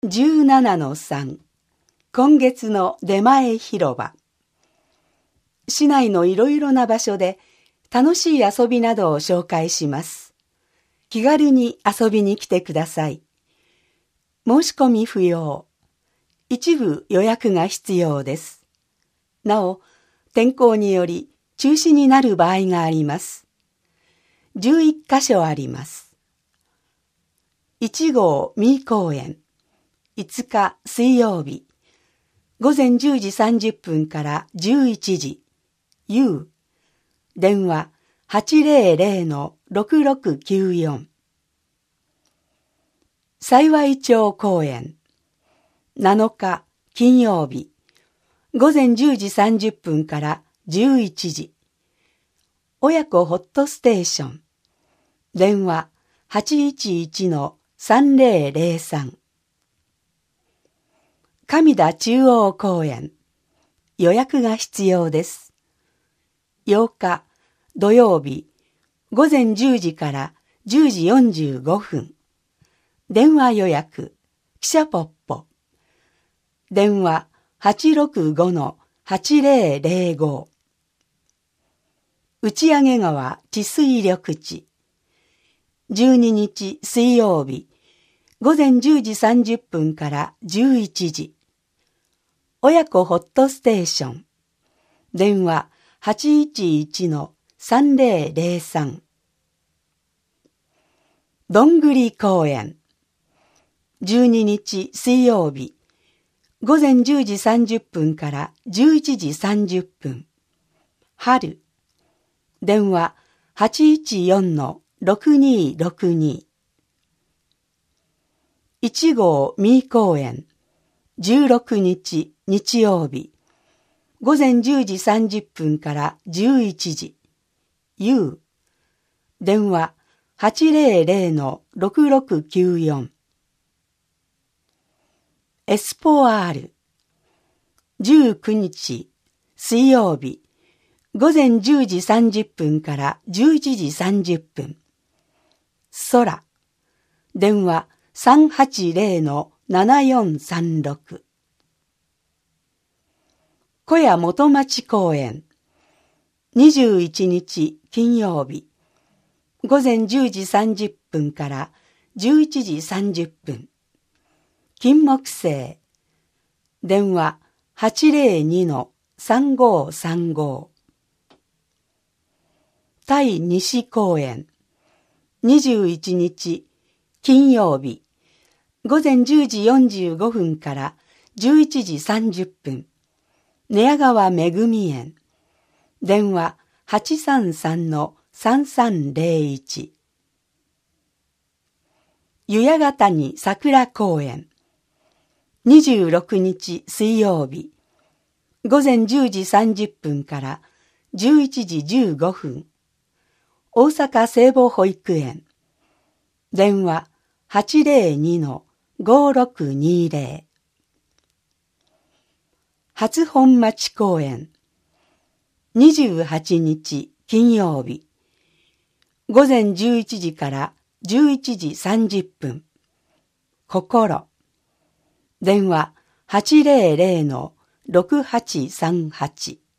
17-3 今月の出前広場。市内のいろいろな場所で楽しい遊びなどを紹介します。気軽に遊びに来てください。申し込み不要。一部予約が必要です。なお、天候により中止になる場合があります。11カ所あります。1号三井公園。5日水曜日。午前10時30分から11時。U。電話 800-6694。幸町公園。7日金曜日。午前10時30分から11時。親子ホットステーション。電話 811-3003。上田中央公園。予約が必要です。8日土曜日。午前10時から10時45分。電話予約。汽車ポッポ。電話 865-8005。打上川治水緑地。12日水曜日。午前10時30分から11時。親子ホットステーション。電話 811-3003。どんぐり公園。12日水曜日。午前10時30分から11時30分。春。電話 814-6262。1号三井公園。16日日曜日。午前10時30分から11時。U。電話 800-6694。エスポアール。19日水曜日。午前10時30分から11時30分。空。電話 380-7436。小屋元町公園。21日金曜日。午前10時30分から11時30分。金木犀。電話 802-3535。対西公園。21日金曜日。午前10時45分から11時30分。寝屋川めぐみ園。電話 833-3301。湯屋ヶ谷桜公園。26日水曜日。午前10時30分から11時15分。大阪聖母保育園。電話 802-5620。初本町公園。28日金曜日。午前11時から11時30分。心。電話 800-6838。